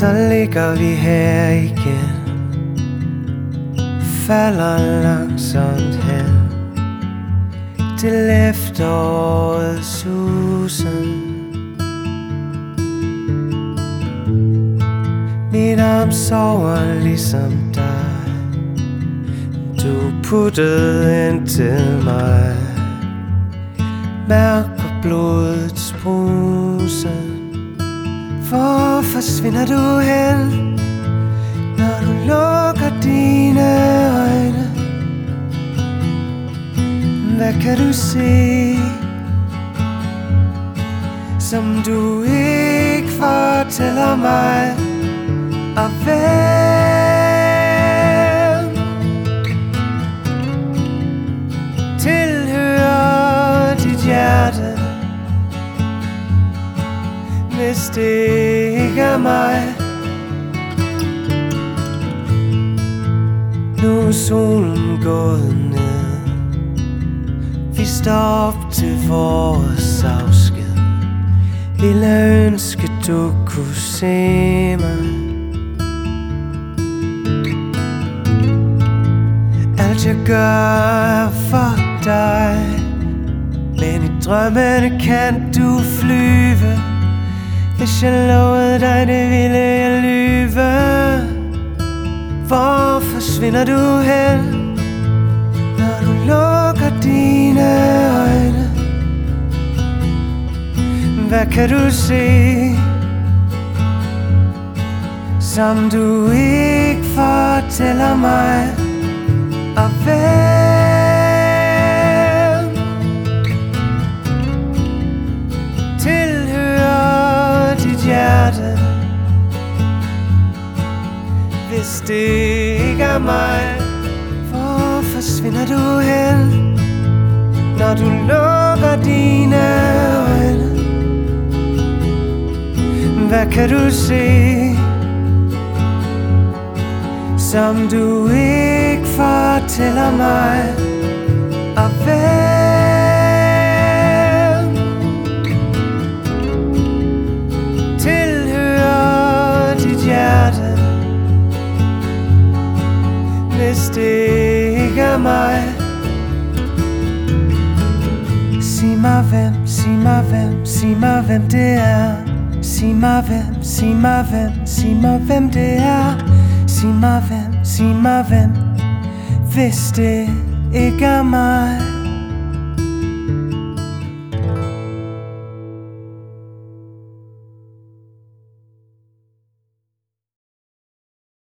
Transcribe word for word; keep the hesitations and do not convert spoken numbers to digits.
Så ligger vi her igen, falder langsomt hen til efterårets susen. Min arm sover ligesom dig, du puttede ind til mig, mærker blodets brusen. Hvor forsvinder du hen, når du lukker dine øjne? Hvad kan du se, som du ikke fortæller mig? Og hvem tilhører dit hjerte, hvis det ikke er mig? Nu er solen gået ned, vi står op til vores afsked. Ville ønske du kunne se mig. Alt jeg gør for dig, men i drømmene kan du flyve. Hvis jeg lovede dig, det ville jeg lyve. Hvor forsvinder du hen, når du lukker dine øjne? Hvad kan du se, som du ikke fortæller mig? Og hvem tilhører dit hjerte, hvis det ikke er mig? Hvor forsvinder du hen, når du lukker dine øjne? Hvad kan du se, som du ikke fortæller mig? Og hvem tilhører dit hjerte, hvis det ikke er mig? Sig mig hvem, sig mig hvem, sig mig hvem det er. Sig mig hvem, sig mig hvem, sig mig hvem det er. Sig mig hvem, sig mig hvem, hvis det ikke er mig.